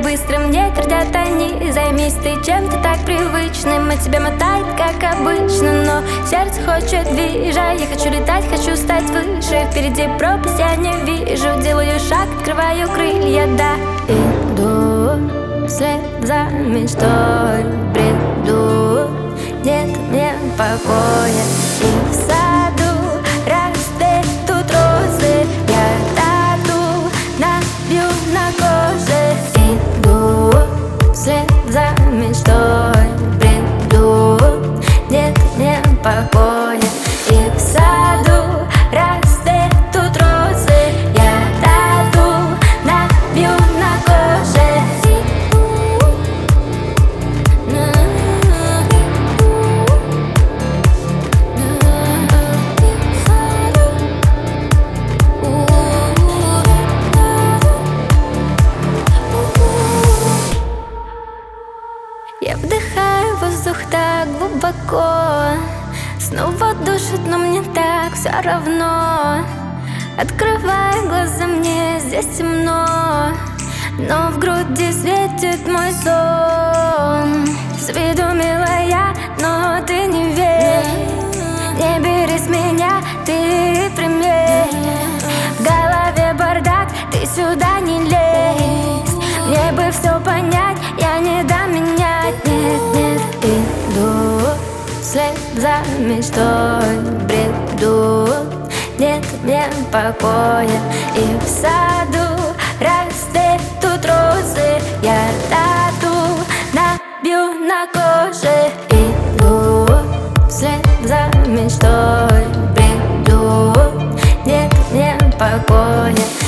быстро мне твердят они: займись ты чем-то так привычным, а тебя мотает, как обычно. Но сердце хочет движа, я хочу летать, хочу стать выше. Впереди пропасть, я не вижу, делаю шаг, открываю крылья, да. Иду вслед за мечтой, бреду, нет мне покоя. И в саду расцветут розы, я тату набью на коже. Иду вслед за мечтой, бреду, нет мне покоя. И в саду расцветут розы, я тату набью на коже. Я вдыхаю воздух так глубоко, снова душит, но мне так все равно. Открываю глаза, мне здесь темно, но в груди светит мой сон. С виду милая, но ты не верь, не бери с меня, ты пример. В голове бардак, ты сюда не лезь, мне бы все понять, я не дам менять. Нет, нет, иду вслед за мечтой, бреду, нет мне покоя. И в саду расцветут розы, я тату набью на коже. Иду вслед за мечтой, бреду, нет мне покоя.